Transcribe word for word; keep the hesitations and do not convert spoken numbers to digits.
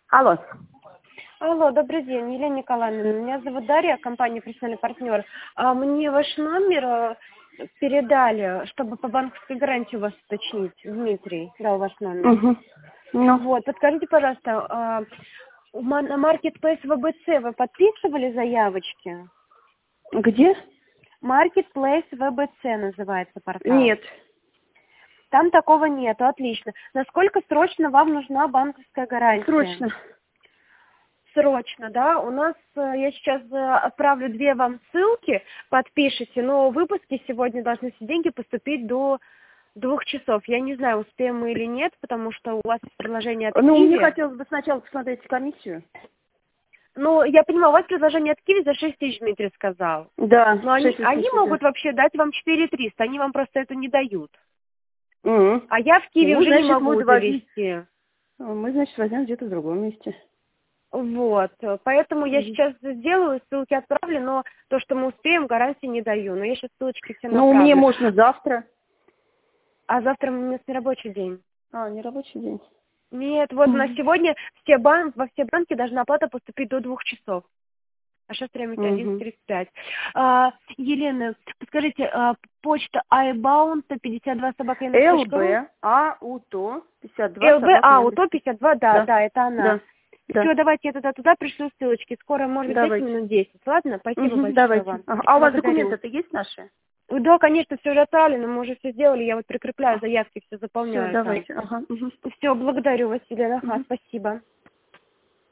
Алло. Алло, добрый день, Елена Николаевна. Меня зовут Дарья, компания «Профессиональный партнер». А мне ваш номер э, передали, чтобы по банковской гарантии у вас уточнить. Дмитрий дал ваш номер. Угу. Ну, Вот, подскажите, пожалуйста, а, в ма- на Marketplace вэ бэ цэ вы подписывали заявочки? где? Marketplace вэ бэ цэ называется портал. Нет. Там такого нету, отлично. Насколько срочно вам нужна банковская гарантия? Срочно. Срочно, да. У нас, э, я сейчас э, отправлю две вам ссылки, подпишите, но выпуски сегодня должны все деньги поступить до двух часов. Я не знаю, успеем мы или нет, потому что у вас предложение от Ну, мне Киви. хотелось бы сначала посмотреть комиссию. Ну, я понимаю, у вас предложение от Киви за шесть тысяч, Дмитрий сказал. Да, Но они, шесть они тысяч, могут вообще дать вам четыре триста, они вам просто это не дают. да. Мгм. А я в Киви Ну, уже не значит, могу мы возьмем- завести. Мы, значит, возьмем где-то в другом месте. Вот, поэтому я Мгм. сейчас сделаю, ссылки отправлю, но то, что мы успеем, гарантии не даю. Но я сейчас ссылочки все Ну, направлю. мне можно завтра. А завтра у меня нерабочий день. А, не рабочий день. Нет, вот на Мгм. сегодня все бан... во все банки должна оплата поступить до двух часов. А сейчас время одиннадцать Мгм. тридцать пять. А, Елена, скажите, а, почта ibound пятьдесят два собака яндекс точка ру? ЛБ, АУТО, пятьдесят два, ЛБ, собака а, Яндекс. УТО пятьдесят два, да, Да, да, это она. да, да. Все, давайте я туда, туда пришлю ссылочки. Скоро, может быть, дайте Давайте. минут десять. Ладно? Спасибо Мгм, большое давайте. вам. Ага. А у вас Благодарю. документы-то есть наши? Да, конечно, все уже отправлено, мы уже все сделали. Я вот прикрепляю заявки, все Все, заполняю там. давайте. Ага. Мгм. Все, благодарю вас, Елена. Ага, Мгм. спасибо.